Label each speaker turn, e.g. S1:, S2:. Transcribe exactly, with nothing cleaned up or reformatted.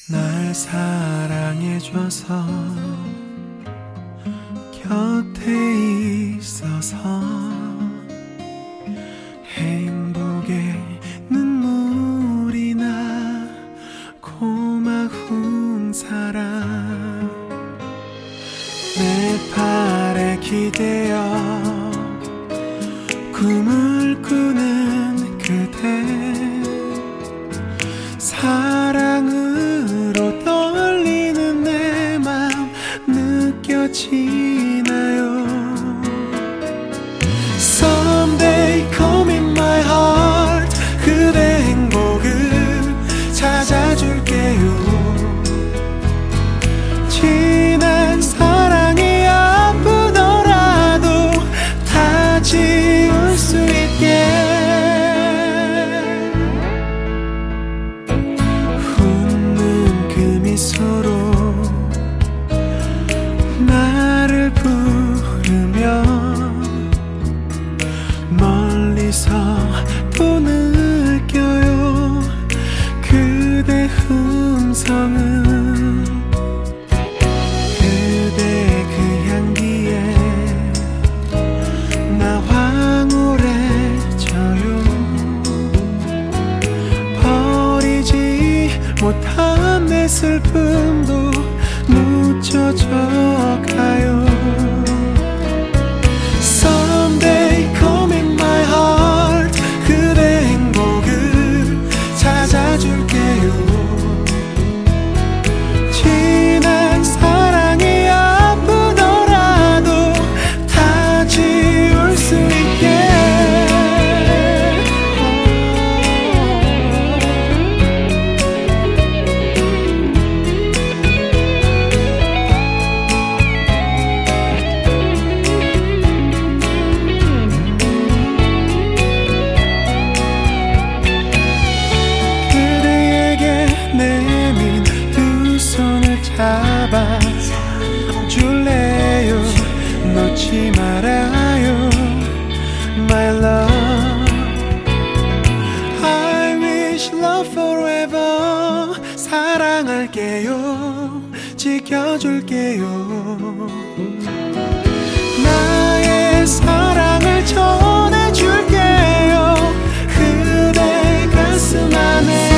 S1: 날 사랑해줘서 곁에 있어서 행복의 눈물이 나 고마운 사랑 내 팔에 기대어 꿈을 꾸는 그대 사랑으로 떨리는 내 맘 느껴지나요 Someday come in my heart 그대 행복을 찾아줄게요 지난 사랑이 아프더라도 다 지울 수 있게 웃는 그 미소로 나를 부르며 멀리서 또 느껴요 그대 음성은 그대 그 향기에 나 황홀해져요 버리지 못한 내 슬픔도 묻혀져 가요 Someday come in my heart 그대 행복을 찾아줄게요 지난 사랑이 아프더라도 다 지울 수 있게 잡아줄래요 놓지 말아요 My love I wish love forever 사랑할게요 지켜줄게요 나의 사랑을 전해줄게요 그대 가슴 안에